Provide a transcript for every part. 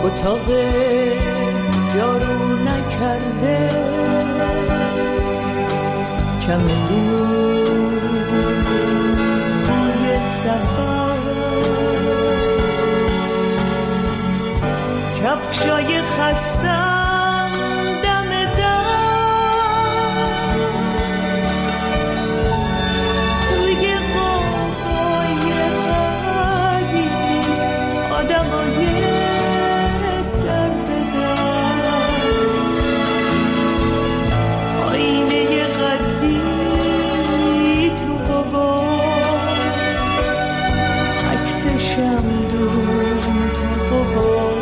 اتاق جارو نکرده چمدون روی سفر کفشای خستم دم در توی قوقای قدیمی آدمای در بدر آینه قدی تو قبار عکس شمدون تو قبار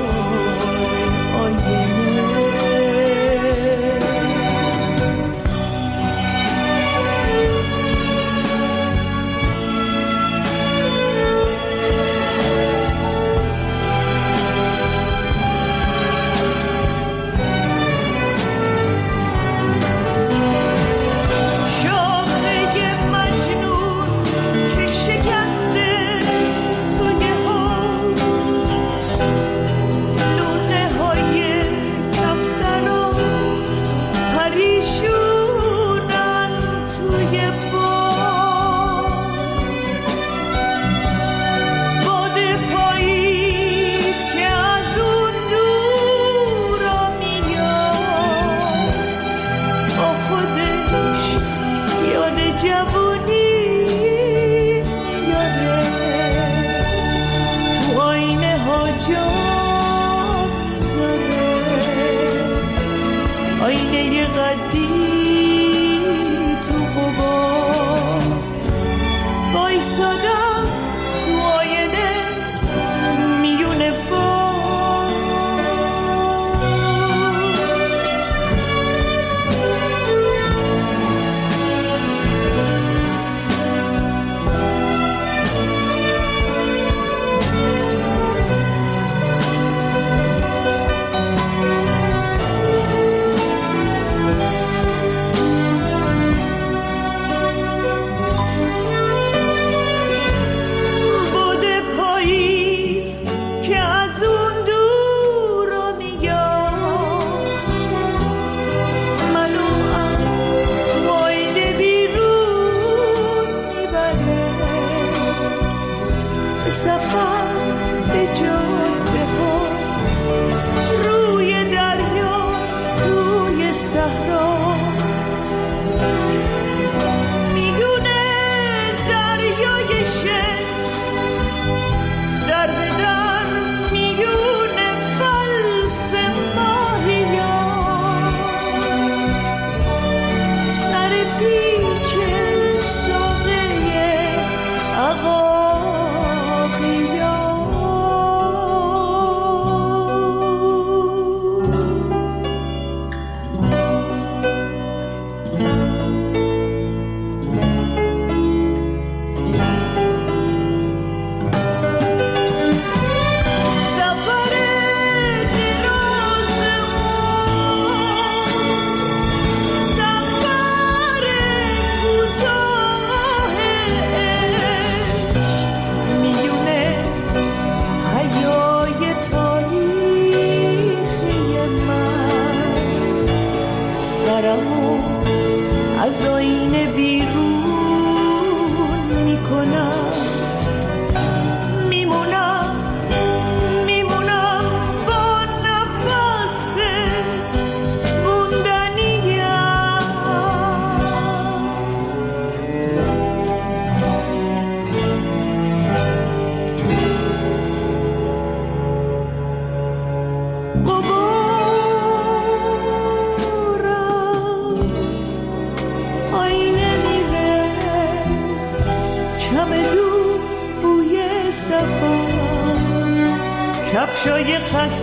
کفشای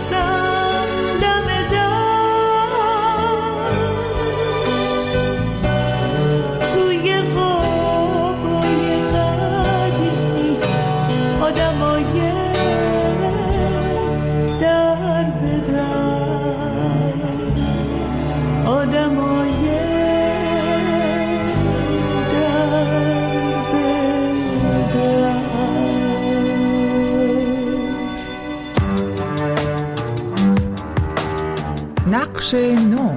خستم دم در توی غابای قدیمی آدمای در به در آدمای در به در نقش نو.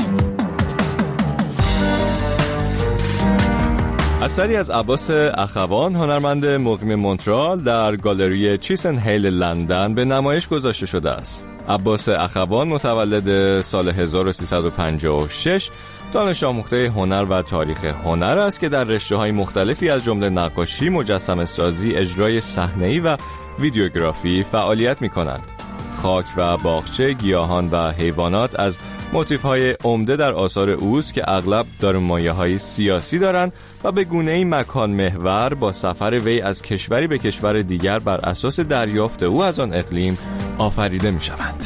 اثری از عباس اخوان، هنرمند مقیم مونترال، در گالری چیسن هیل لندن به نمایش گذاشته شده است. عباس اخوان متولد سال 1356 دانش آموخته هنر و تاریخ هنر است که در رشته‌های مختلفی از جمله نقاشی، مجسمه سازی، اجرای صحنه‌ای و ویدیوگرافی فعالیت می‌کند. خاک و باغچه، گیاهان و حیوانات از موتیف‌های عمده در آثار اوست که اغلب دارالمایه‌های سیاسی دارند و به گونه‌ای مکان محور با سفر وی از کشوری به کشور دیگر بر اساس دریافت او از آن اقلیم آفریده می‌شوند.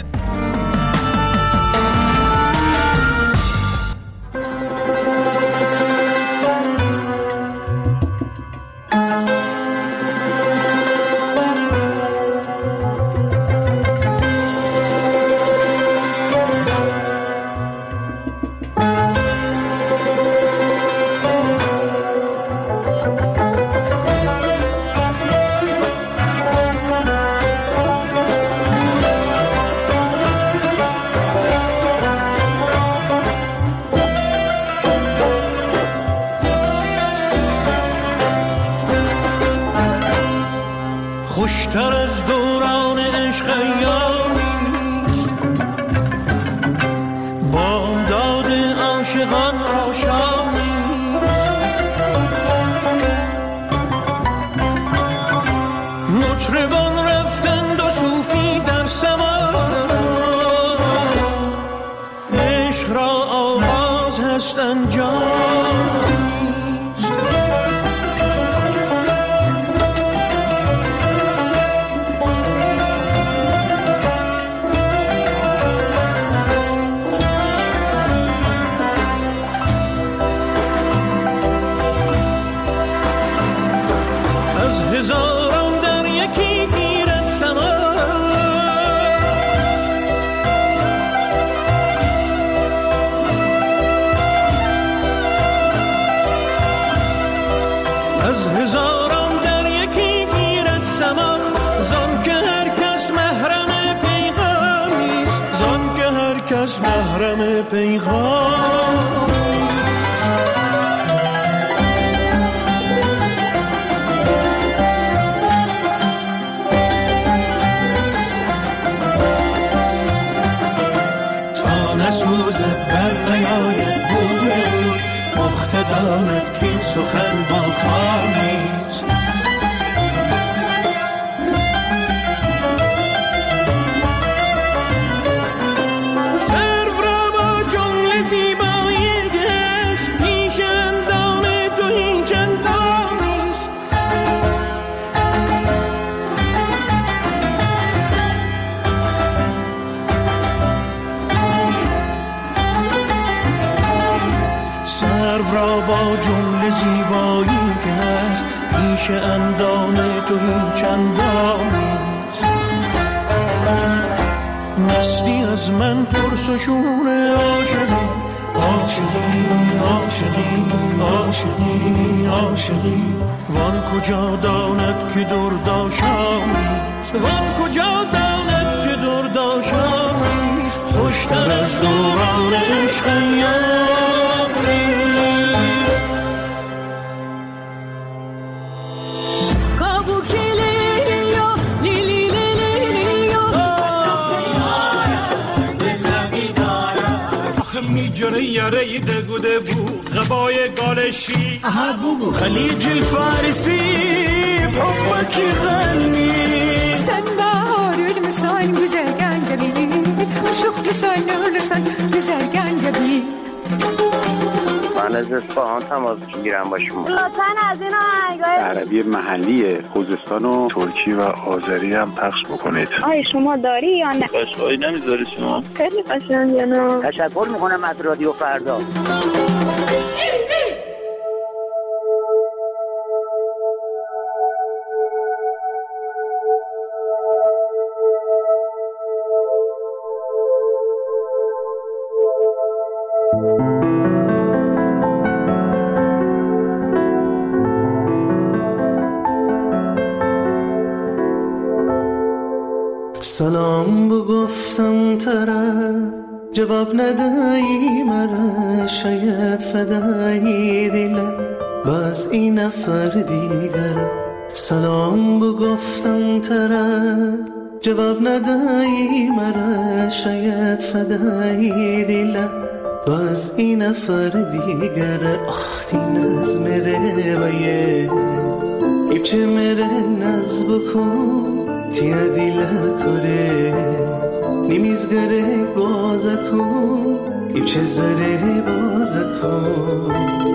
خوشتر از دوران عشق ایامیست، بامداد عاشقان را شامیست. مطربان رفتند و صوفی در سماع، عشق را آغاز هست انجام. هزاران در یکی گیرد سما، از هزاران در یکی گیرد سما. زان که هر کس محرم پیغامیست، زان که هر کس محرم پیغامیست. نسوزد بر نیاید بود، مختداند که این سخن با خواهیست. سرو را با جمله زیبایی دست، پیش اندام تو هیچ اندامیست. سرو را با جمله زیبایی که هست، پیش اندام تو هیچ اندامیست. مستی از من پرس و شور عاشقی، عاشقی عاشقی عاشقی عاشقی. وان کجا داند که درداشامیست، وان کجا داند که درداشامیست. خوشتر از دوران عشق ایامیست. میجره یاره دگوده بو غبای گالشی خلیج الفارسی بحبك غني سنبار المسان بزرگان جبی شوخ لسان بزرگان جبی. من از اصفهان تماس میگیرم با شما. لطفاً از این آهنگای عربی محلی خوزستان و ترکی و آذری هم پخش بکنید. آیا شما داری یا نه؟ قشقایی نمیذاری شما؟ خیلی قشنگه نه؟ تشکر میکنم از رادیو فردا. سلام بگفتم طرف جواب ندهی مرا شاید فدای دلم باز این نفر دیگر سلام بگفتم طرف جواب ندهی مرا شاید فدای دلم باز این نفر دیگر آختی نز میره بایه ایبچه میره نز بکن تیا دیلا کره نیمیزگره بازا کن ایبچه زره بازا کن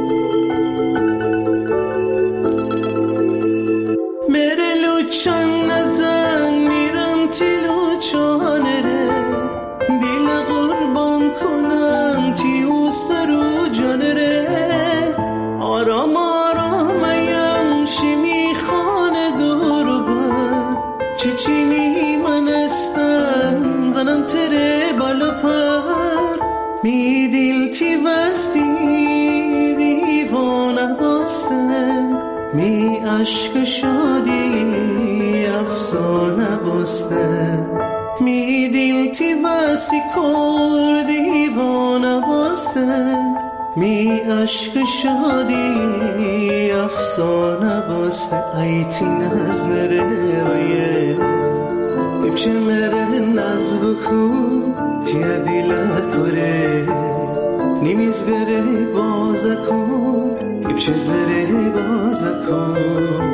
میره لوچان نزن میرم تی لوچانه ره دیل قربان کنم تی او سرو جانه ره آرام آرامیم شیمی خانه دور بر چیچینی من استم زنم تره بالا پر می دیل تی وستی دیوانه باستم می عشق شادی افسانه باستم می دیل تی وستی کر دیوانه باستم می عشق شادی افسانه باستم ایتی نز مره بایه ایبچه مره نز بکن تیا دیلا کره نیمیزگره بازا کن ایبچه زره بازا کن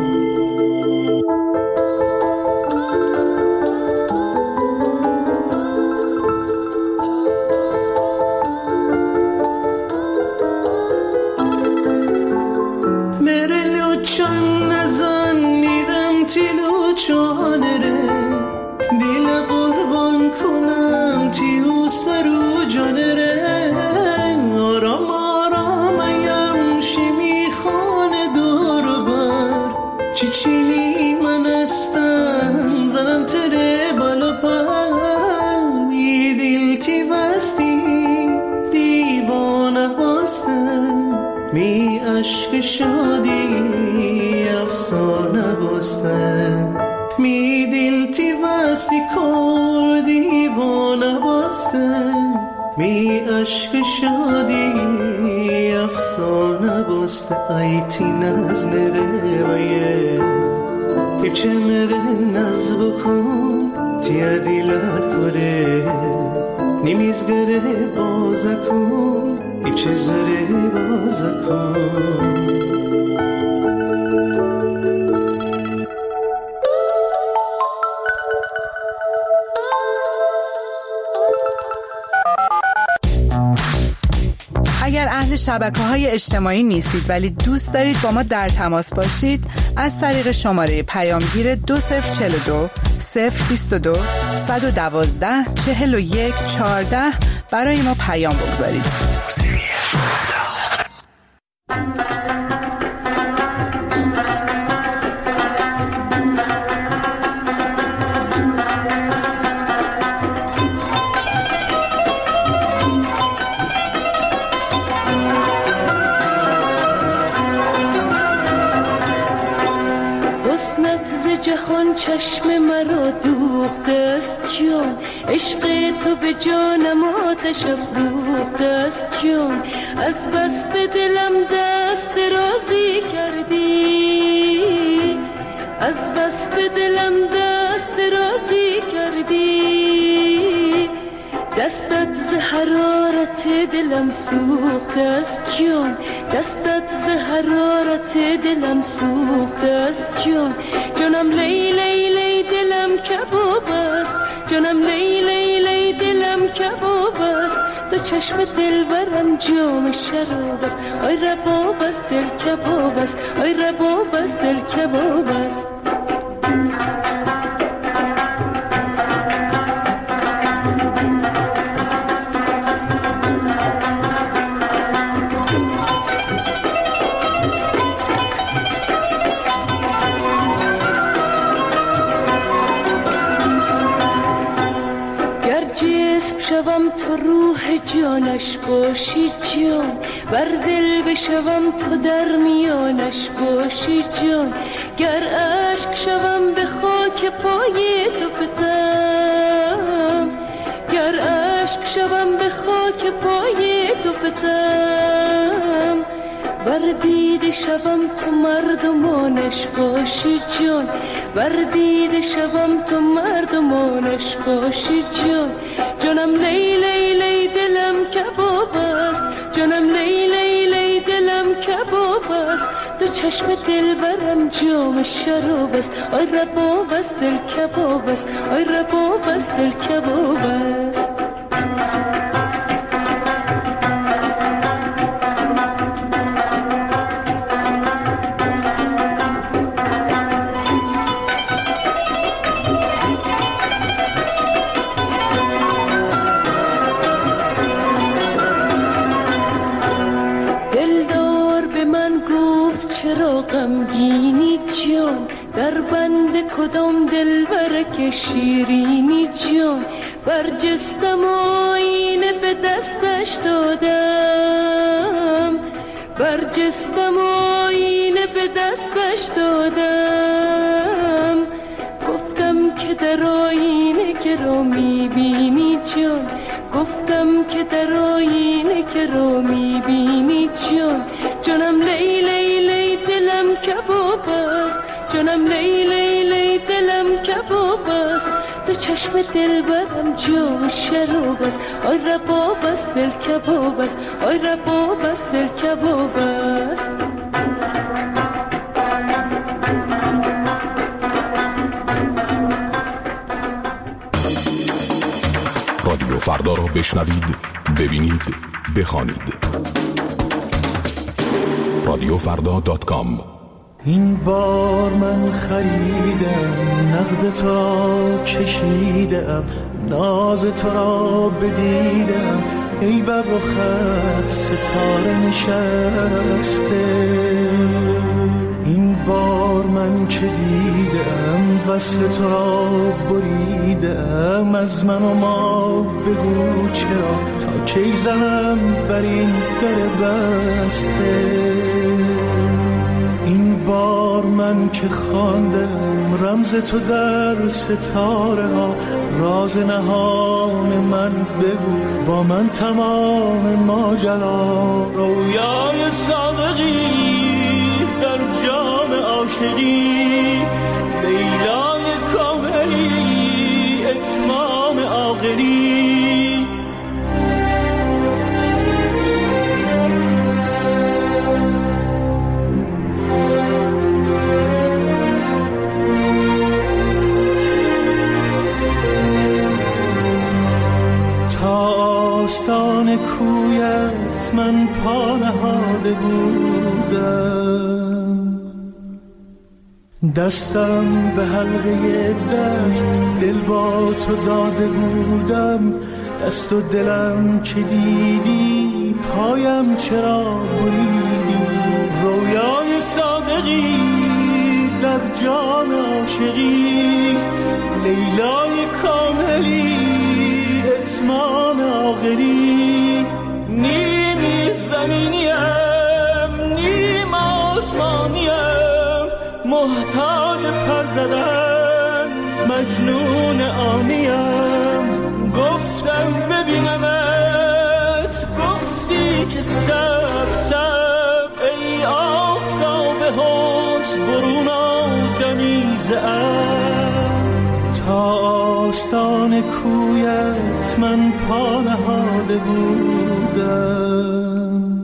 میره لوچان نزن میرم تی لوچانه ره دیل قربان کنم تی او سرو جانه ره آرام آرامیم شیمی خانه دور بر چیچینی من استم زنم تره بالا پر می دیل تی وستی دیوانه باستم می عشق شادی افسانه باستم می دیل تی وستی کر دیوانه باستم می عشق شادی افسانه باستم ایتی نز مره بایه ایبچه مره نز بکن تیا دیلا کره نیمیزگره بازا کن ایبچه زره بازا کن اگر اهل شبکه‌های اجتماعی نیستید ولی دوست دارید با ما در تماس باشید از طریق شماره پیامگیر 2042 022 112 41 14 برای ما پیام بگذارید. جهان چشم مرا دوخته است جان عشق تو به جانم آتش افروخته است جان از بس به دلم دست درازی کردی از بس به دلم دست درازی کردی دستت ز حرارت دلم سوخته است جان دستت ز حرارت دلم سوخته است جان جانم لی لی لی دلم کباب است جانم لی لی لی دلم کباب است تو چشم دلبرم جام شراب است آی رباب است دل کباب است آی رباب است دل کباب است شوم تو روح جانش باشی جان بر دل بشوم تو در میانش باشی جان گر عشق شوم به خاک پای تو فتم گر عشق شوم به فتم بردید شبم تو مردمانش باشی جان بردید شبم تو مردمانش باشی جان جانم لی لی لی دلم کباب است جانم لی لی لی دلم کباب است تو چشم دل برم جام شراب است آی رباب است دل کباب است آی رباب است دل کباب است غمگینی جان در بند کدام دلبر که شیرینی جان برجستم آینه به دستش دادم برجستم آینه به دستش دادم گفتم که در آینه که را میبینی جان گفتم که در آینه که را میبینی جان جانم لی لی لی دلم کباب است جانم لی لی لی دلم کباب است تو چشم دل برم جام شراب است آی رباب است دل کباب است آی رباب است دل کباب است رادیو فردا را بشنوید ببینید بخوانید radiofrda.com. این بار من خریدم نقد تو را کشیدم ناز تو را بدیدم ای بر رخت ستاره نشسته این بار من که دیدم وصل تو را بریدم از من و ما بگو چرا تا کی زنم بر این در بسته این بار من که خواندم رمز تو در ستاره ها راز نهان من بگو با من تمام ماجرا رویای صادقی در جام عاشقی لیلای کاملی اتمام عاقلی آستان کویت من پا نهاده بودم دستم به حلقه در دل با تو داده بودم دست و دلم که دیدی پایم چرا بریدی رویای صادقی در جام عاشقی لیلای کاملی اتمام آخری نیمی زمینیم نیم آسمانیم محتاج پر زدن مجنون آنیم گفتم ببینمت گفتی که سب سب ای آفتاب حسن برون آدمی تا آستان کویت من پا نهاده بودم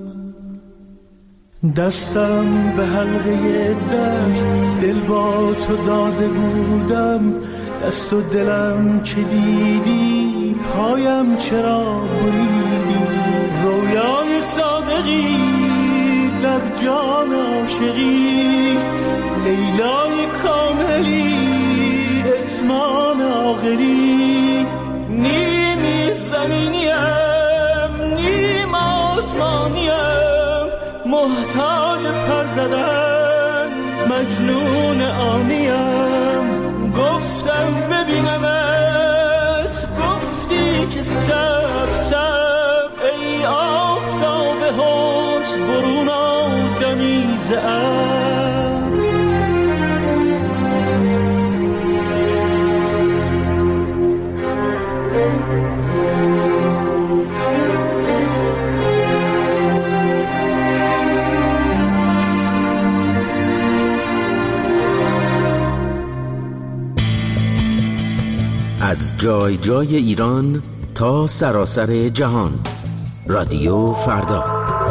دستم به حلقه در دل با تو داده بودم دست و دلم که دیدی پایم چرا بریدی رویای صادقی در جام عاشقی لیلای کاملی اتمام آخری نیمی زمینیم نیم آسمانیم محتاج پر زدن مجنون آنیم گفتم ببینمت گفتی که سب سب ای آفتاب حسن برون آدمی زعب جای جای ایران تا سراسر جهان. رادیو فردا.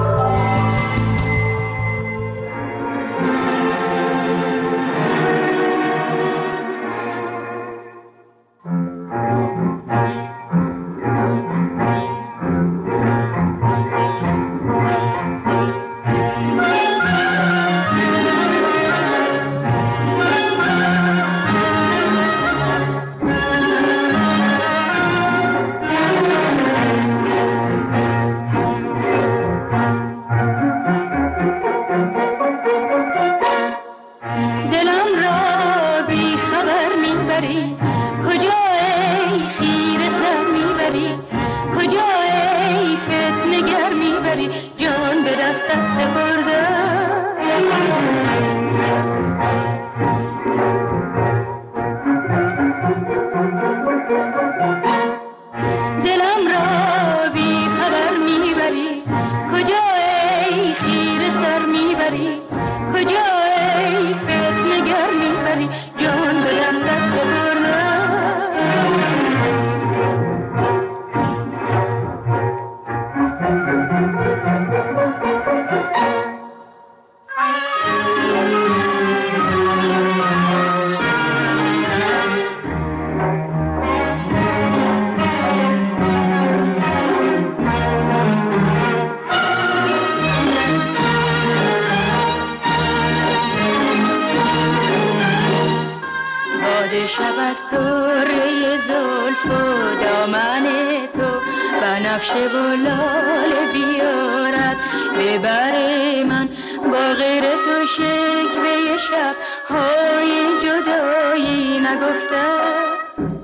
بنفشه و لاله بیارد ببر من با غیر تو شکوه شب های جدایی نگفتم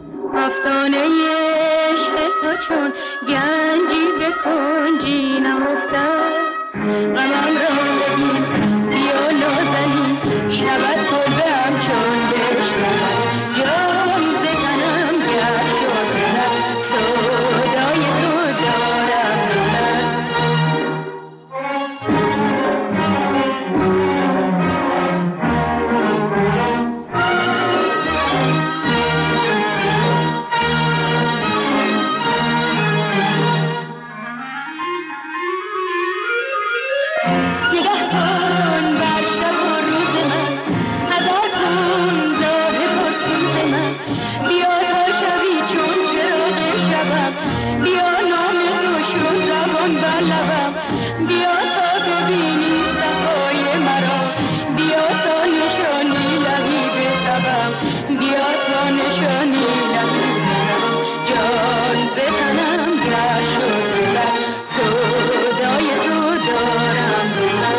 افسانه عشق تو چون گنجی به کنجی نهفتم غمم را ببین بیا نازنین شود کلبه هم چون بشنم جام زدنم گرد شد صدای تو دارم نگاه کن بر شب و روز من هزار کن راه پرسوز من بیا تا شبی چون چراغ شبم بیا نام تو شد زبان بر لبم بیا تا ببینی صفای مرا بیا تا نشانی لبی بشبم بیا تا نشانی لبی بشبم جان به تنم گر شد بلد صدای تو دارم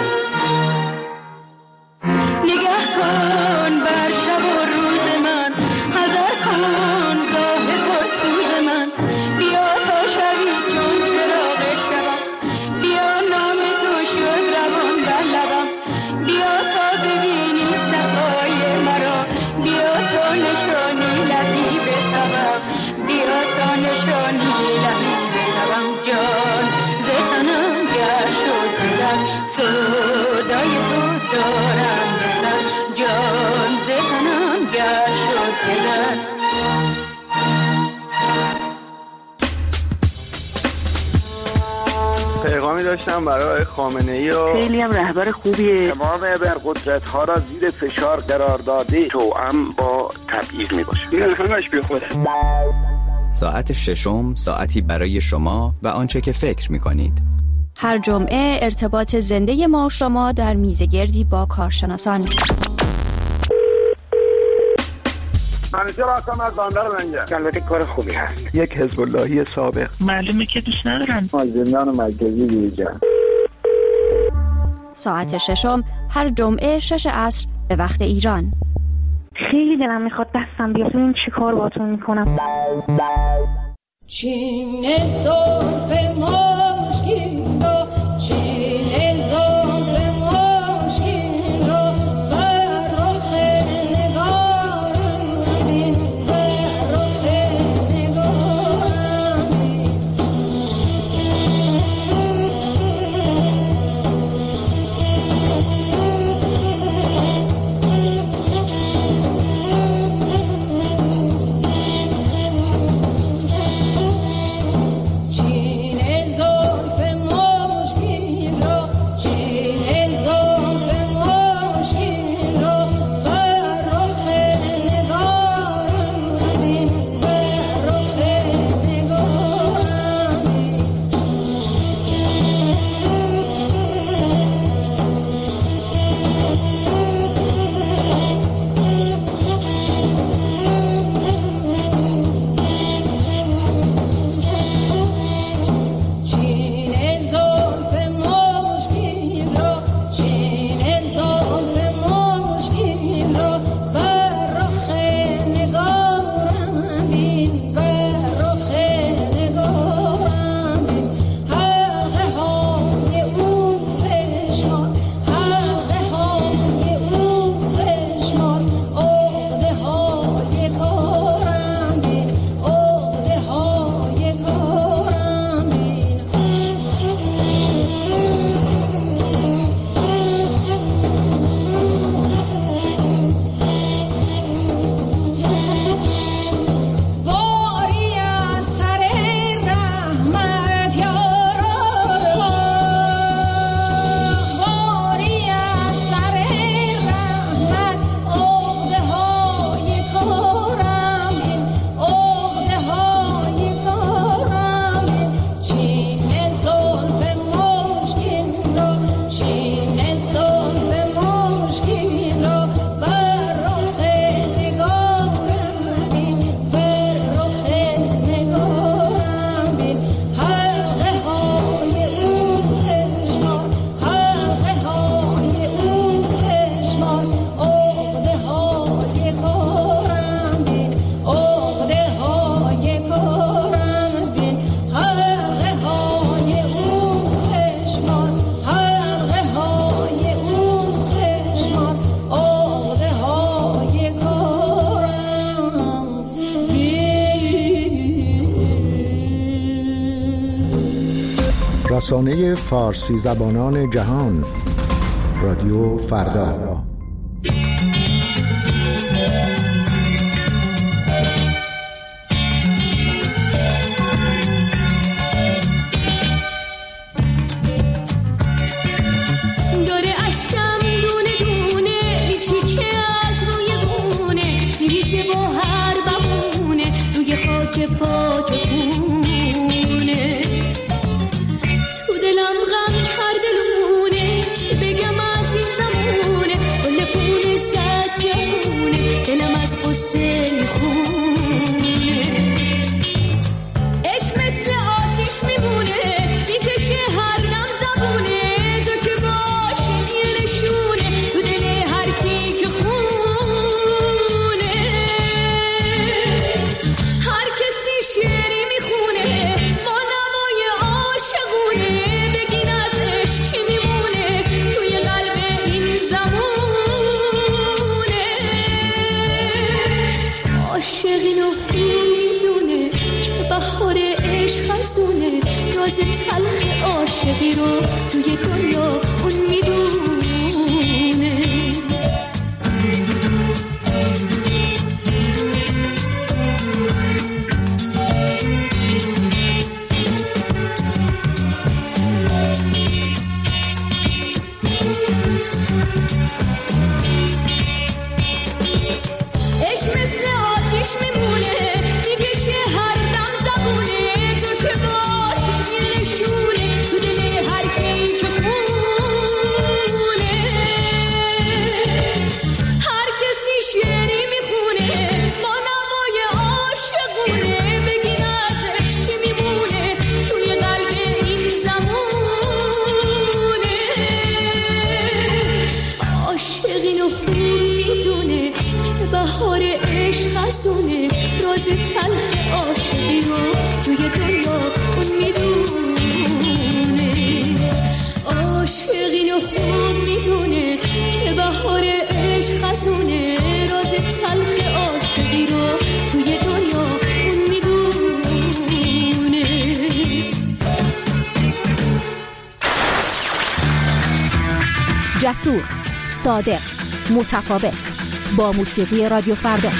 نگاه کن بر شب و روز من حذر کن گاه پرسوز من بیا تا شبی چون چراغ شبم بیا نام تو شد روان بر لبم بیا تا ببینی صفای مرا بیا تا نشانی لبی بشبم بیا تا نشانی لبی بشبم جان بتنم گر شد بلد صدای تو دارم بلد جان بتنم گر شد بلد پیغامی داشتم برای خامنه‌ای و خیلی هم رهبر خوبیه. تمام ابرقدرت‌ها را زیر فشار قرار داده توأم با تبعیض میباشه. این همش بی خوده. ساعت ششم ساعتی برای شما و آنچه که فکر می‌کنید. هر جمعه ارتباط زنده ما و شما در میزگردی با کارشناسان. منیجر هستم از بندر لنگر. البته کار خوبی هست. یک حزب اللهی سابق. معلومه که دوست ندارن. از زندان مرکزی بیرون. ساعت ششم هر جمعه 6 عصر به وقت ایران. خیلی دلم میخواد دستم بیاد این چی کار باتون میکنم. چین زلف مشکین را چین زلف مشکین را بر رخ نگارم دین بر رخ نگارم رسانه فارسی زبانان جهان، رادیو فردا. تلخ عاشقی رو توی دنیا اون میدونه. عشق مثل آتیش میمونه میکشه هر دم زبونه تو که بهار عشق خزونه راز تلخ عاشقی رو توی دنیا اون میدونه. عاشقینو خوب میدونه که بهار عشق خزونه راز تلخ عاشقی رو توی دنیا اون میدونه. جسور، صادق، متفاوت، با موسیقی رادیو فردا.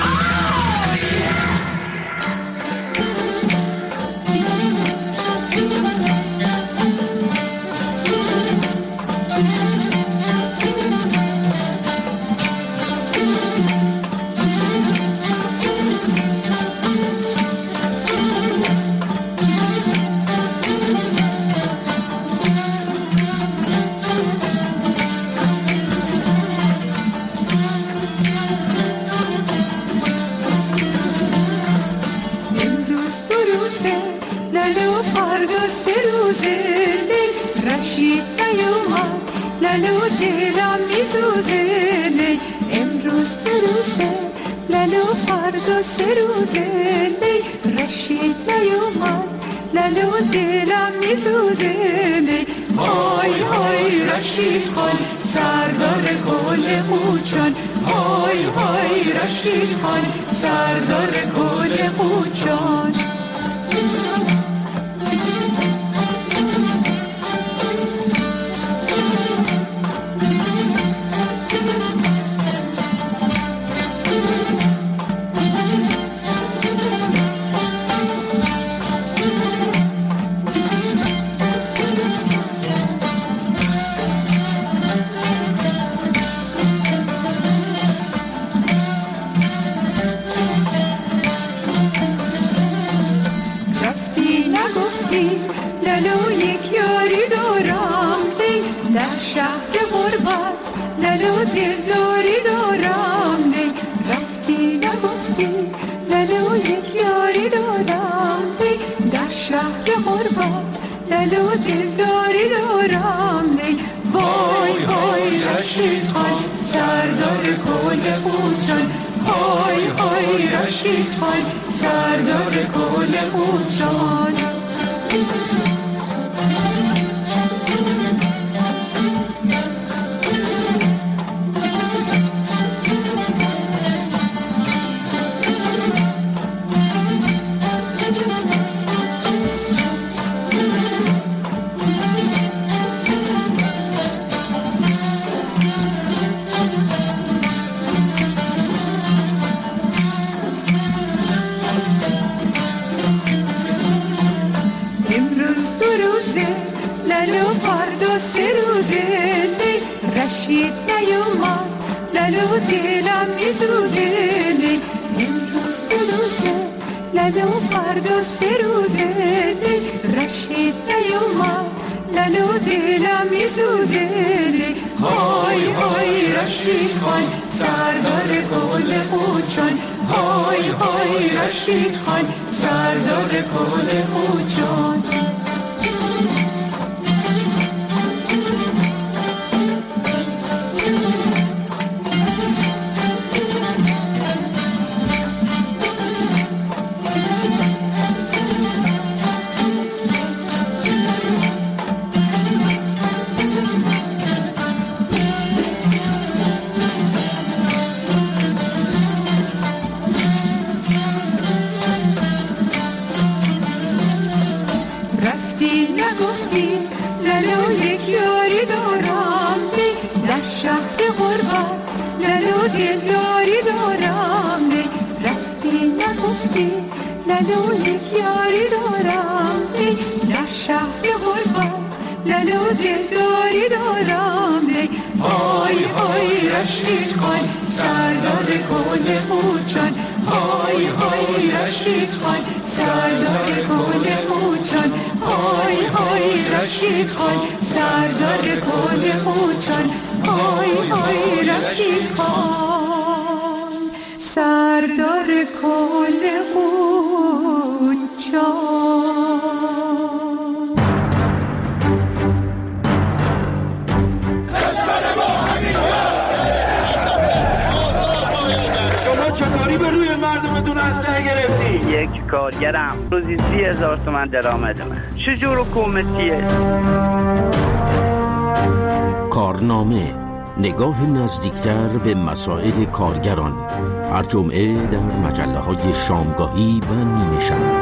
و 3 روزه رشید نیومد لالو دلم میسوزه های های رشید خان سردار کل قوچان های های رشید خان سردار کل قوچان دلداری دارم رفتی نگفتی لالو یک یاری دارم در شهر غربت لالو دلداری دارم های های رشید خان سردار کل قوچان های های رشید خان سردار کل قوچان های های رشید خان سردار کل قوچان های های رشید خان سردار کل قوچان. شما چطوری به روی مردمتون اسلحه گرفتی؟ یک کارگرم روزی 30,000 تومان درآمد من. چجور حکومتیه؟ کارنامه، نگاه نزدیکتر به مسائل کارگران، هر جمعه در مجله‌های شامگاهی و نیمه شب.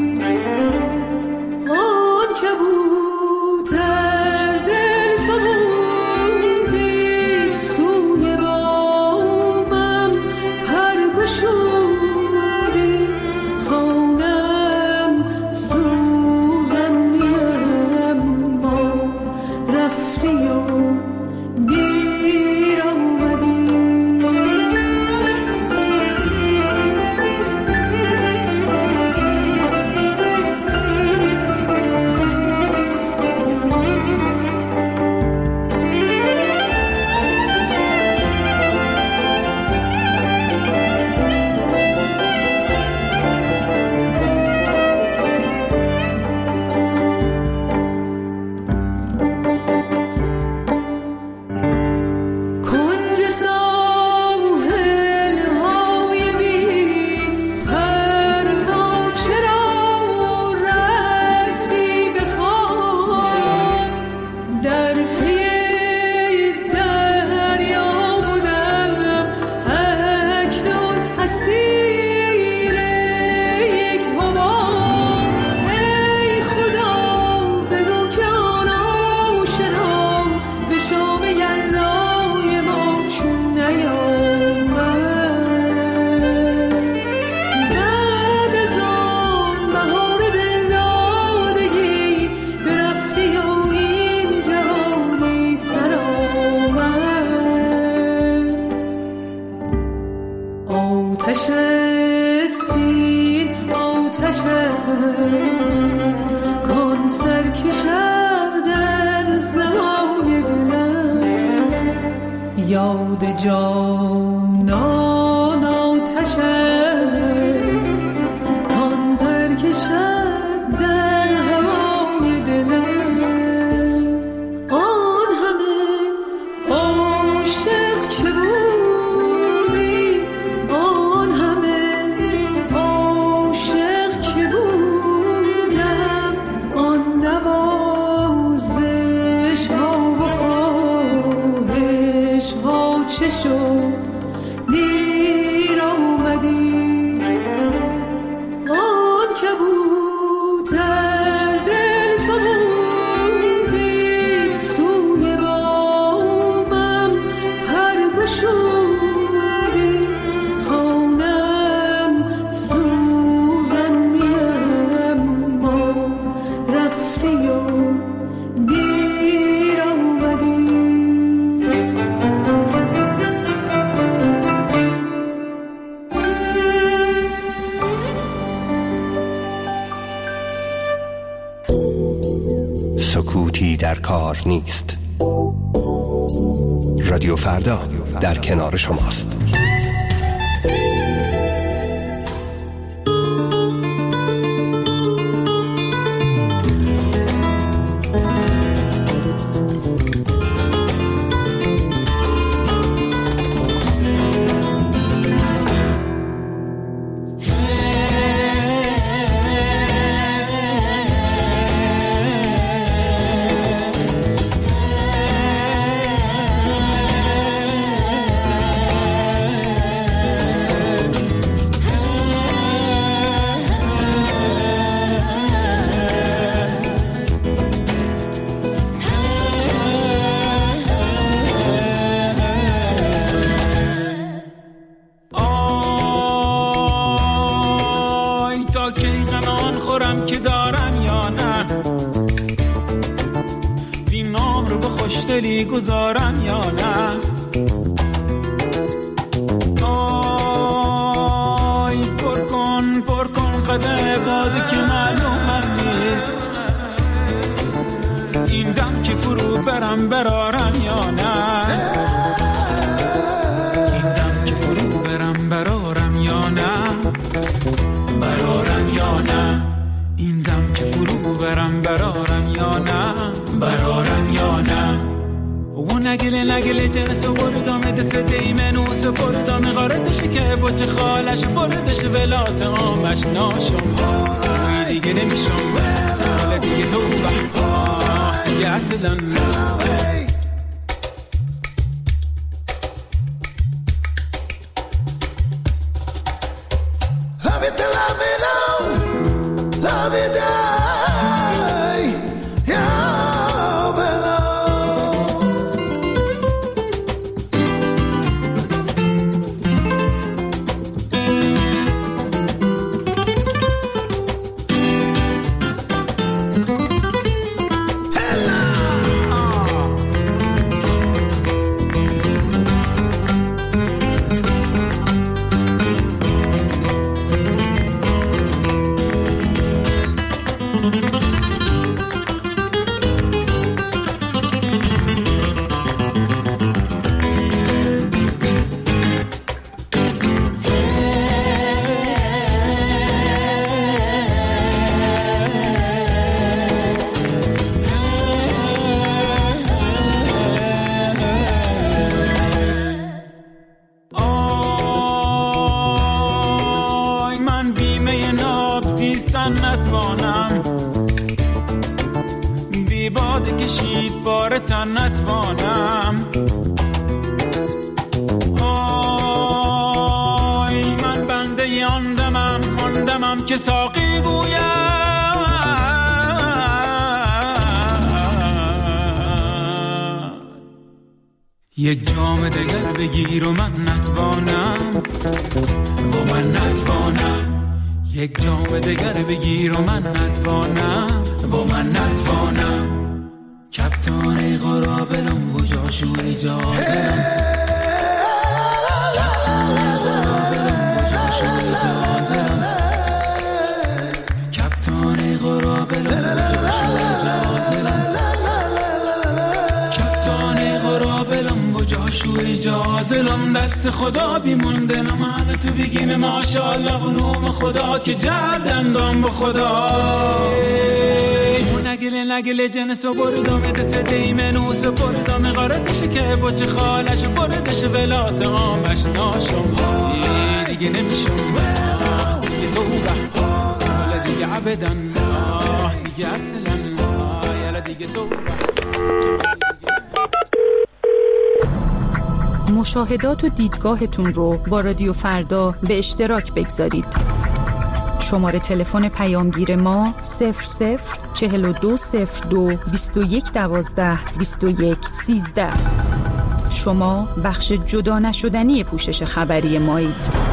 آن کبوتر دل تو بود یاد جانان آتش است آن پر کشد در هوای دلم آن همه عاشق که بودی آن همه عاشق که بودم آن نوازش ها و خواهش ها چه شد دیر آمدی آن کبوتر دل تو بودی سوی بامم پر گشودی خانم سوزنیم ما رفتی و دیر آمدی سکوتی در کار نیست. رادیو فردا در کنار شماست. گذارم یا نه آی پر کن قدر باده که معلوم من نیست این دم که فرو برارم یا نه این دم که فرو برارم یا نه یا نه این دم که فرو برارم یا نه یا نه و نگله جنس و بردامه دست دیمنوس و بردامه غارتش که بچه خالش بردش ولات آمش ناشم دیگه نمیشم حالا دیگه تو دیگه اصلا نتوانم بی باد کشید بار تن نتوانم آی من بنده یاندمم ماندمم که ساقی گویم یک جام دگر بگیر و من نتوانم و من نتوانم یک جام دگر بگیر و من نتوانم و من نتوانم کپتان غرابلم و جاشو اجازم کپتان غرابلم و جاشو اجازم کپتان غرابلم و جاشو شو اجازلم دست خدا بیمونده نمانه تو بگیم ماشاءالله و نوم خدا که جردندان به خدا نگله جنس و بردم دست دیمنوس و بردم غارتش که بچه خالش بردش ولات آمش ناشم دیگه نمیشم دیگه توبه حالا دیگه عبدن دیگه اصلا یالا دیگه توبه. مشاهدات و دیدگاهتون رو با رادیو فردا به اشتراک بگذارید. شماره تلفن پیامگیر ما 004202 2112 2113. شما بخش جدا نشدنی پوشش خبری مایید.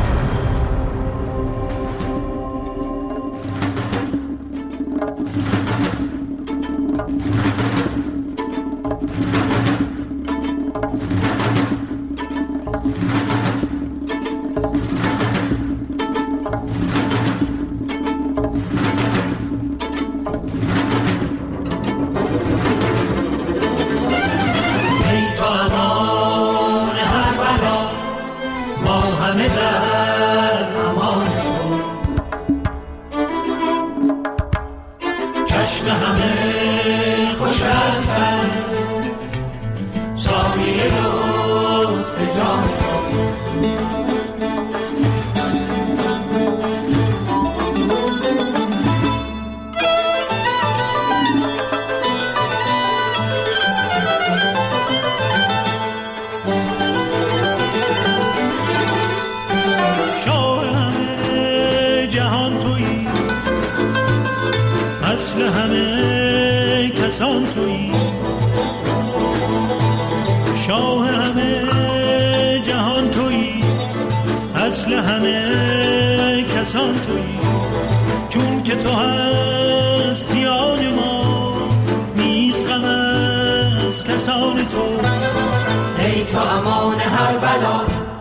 شاه همه جهان تویی، اصل همه کسان تویی، چون که تو هستی آن ما نیست غم از کسان تو. ای تو امان هر بلا،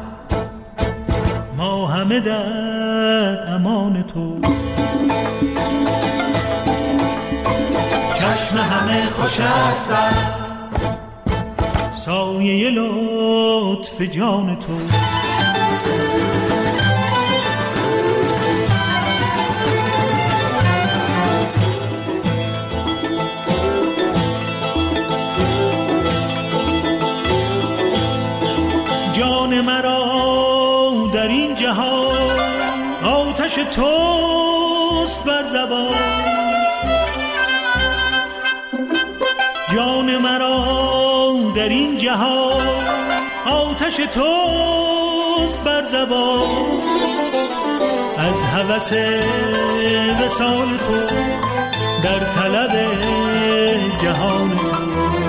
ما همه در امان تو. چشم همه خوش است سایه لطف جان تو. جان مرا در این جهان آتش توست بر زبان. جان مرا در این جهان آتش توست بر زبان. از هوس وصال تو در طلب جهان تو،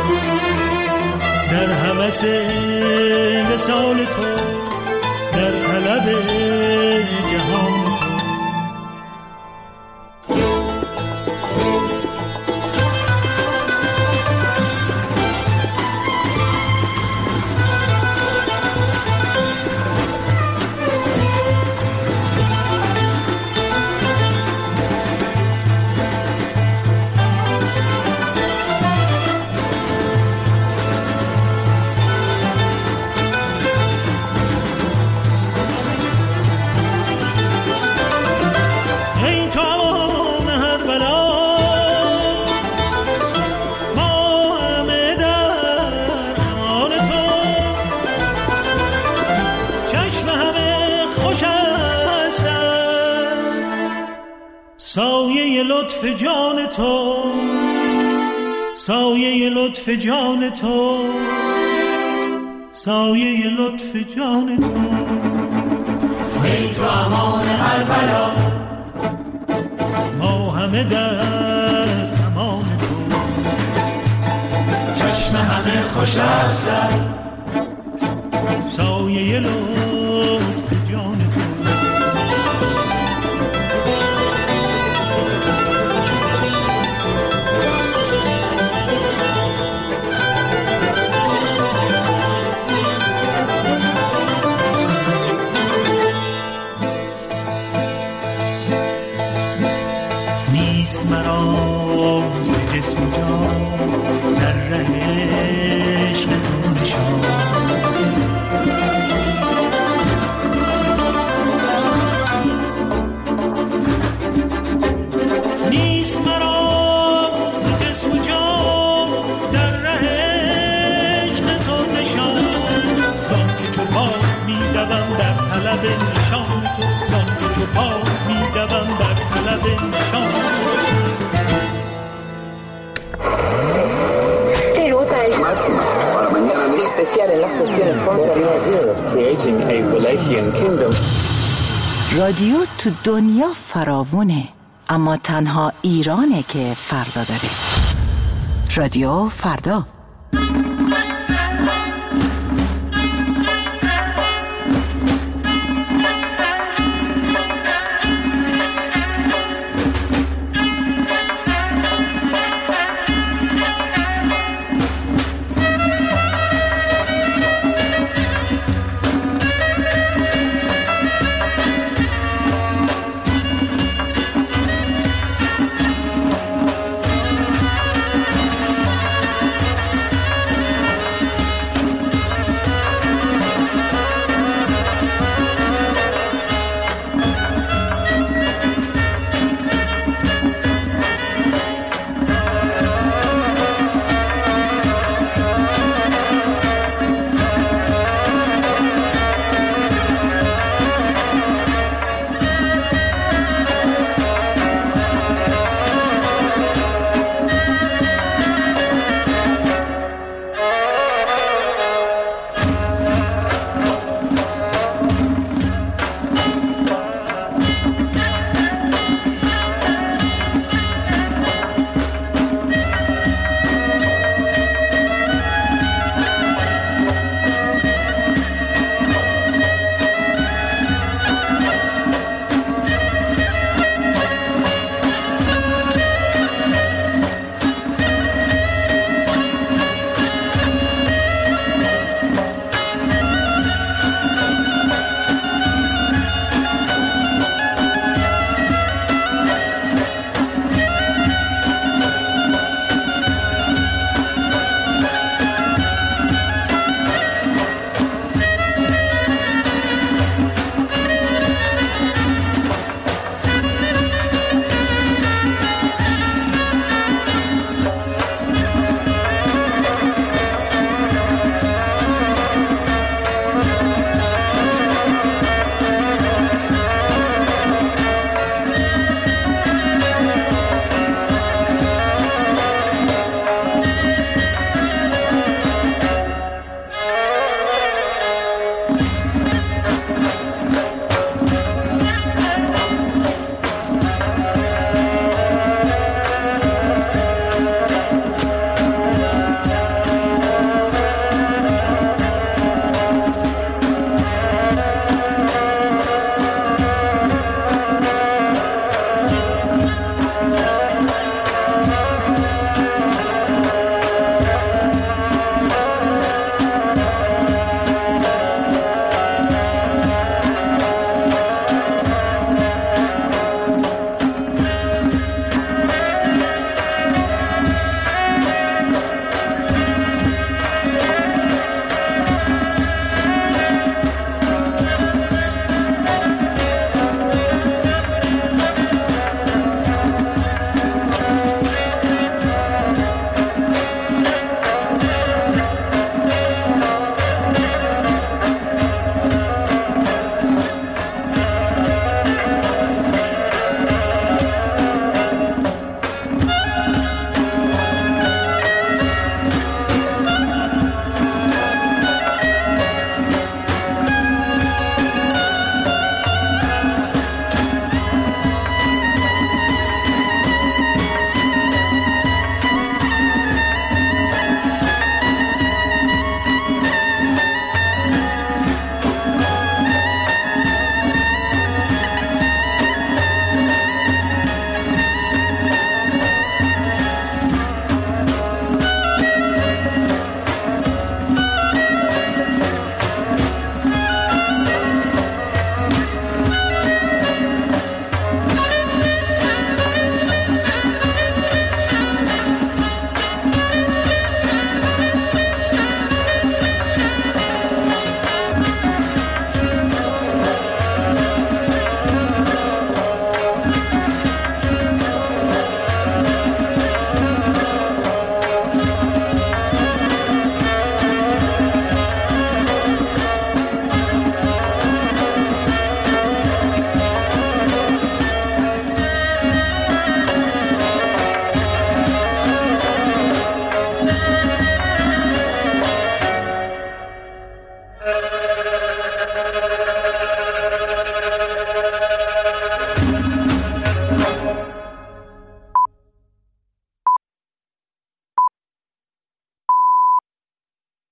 در هوس وصال تو در طلب جهان تو. سایه لطف جان تو، سایه لطف جان تو، سایه لطف جان تو. ای تو امان هر بلا، ما همه در امان تو. چشم همه خوش است سایه لطف جان تو. مرا ز جسم و جان در ره عشق تو نشان. طلب نشان تو، زان که چو پاک میدوم در طلب نشان. Para mañana muy especial en las cuestiones creating a Wallachian kingdom. رادیو تو دنیا فراوونه، اما تنها ایرانه که فردا داره. رادیو فردا.